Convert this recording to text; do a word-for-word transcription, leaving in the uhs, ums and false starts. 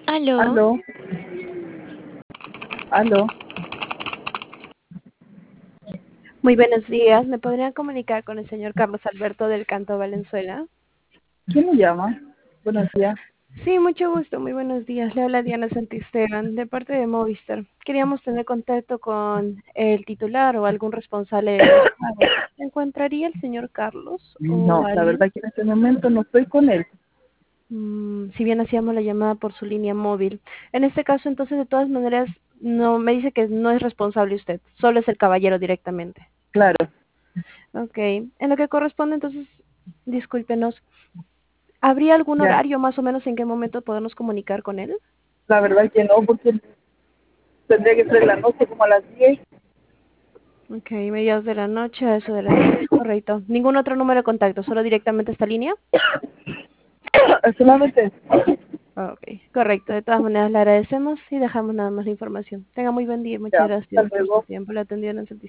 Aló, Aló, aló. muy buenos días. ¿Me podrían comunicar con el señor Carlos Alberto del Canto Valenzuela? ¿Quién me llama? Buenos días. Sí, mucho gusto, muy buenos días. Le habla Diana Santisteban, de parte de Movistar. Queríamos tener contacto con el titular o algún responsable de los pagos. ¿Se encontraría el señor Carlos o No, la alguien? verdad que en este momento no estoy con él. Mm, si bien hacíamos la llamada por su línea móvil. En este caso, entonces, de todas maneras, no me dice que no es responsable usted, solo es el caballero directamente. Claro, Ok, en lo que corresponde, entonces, discúlpenos, ¿habría algún ya. horario más o menos en qué momento podemos comunicar con él? La verdad que no, porque tendría que ser en la noche como a las diez. Ok, mediados de la noche, a eso de las diez, correcto. ¿Ningún otro número de contacto, solo directamente esta línea? Solamente eso. Ok, correcto. De todas maneras, le agradecemos y dejamos nada más la información. Tenga muy buen día y muchas Ya, hasta gracias por su luego. tiempo. Le atendieron en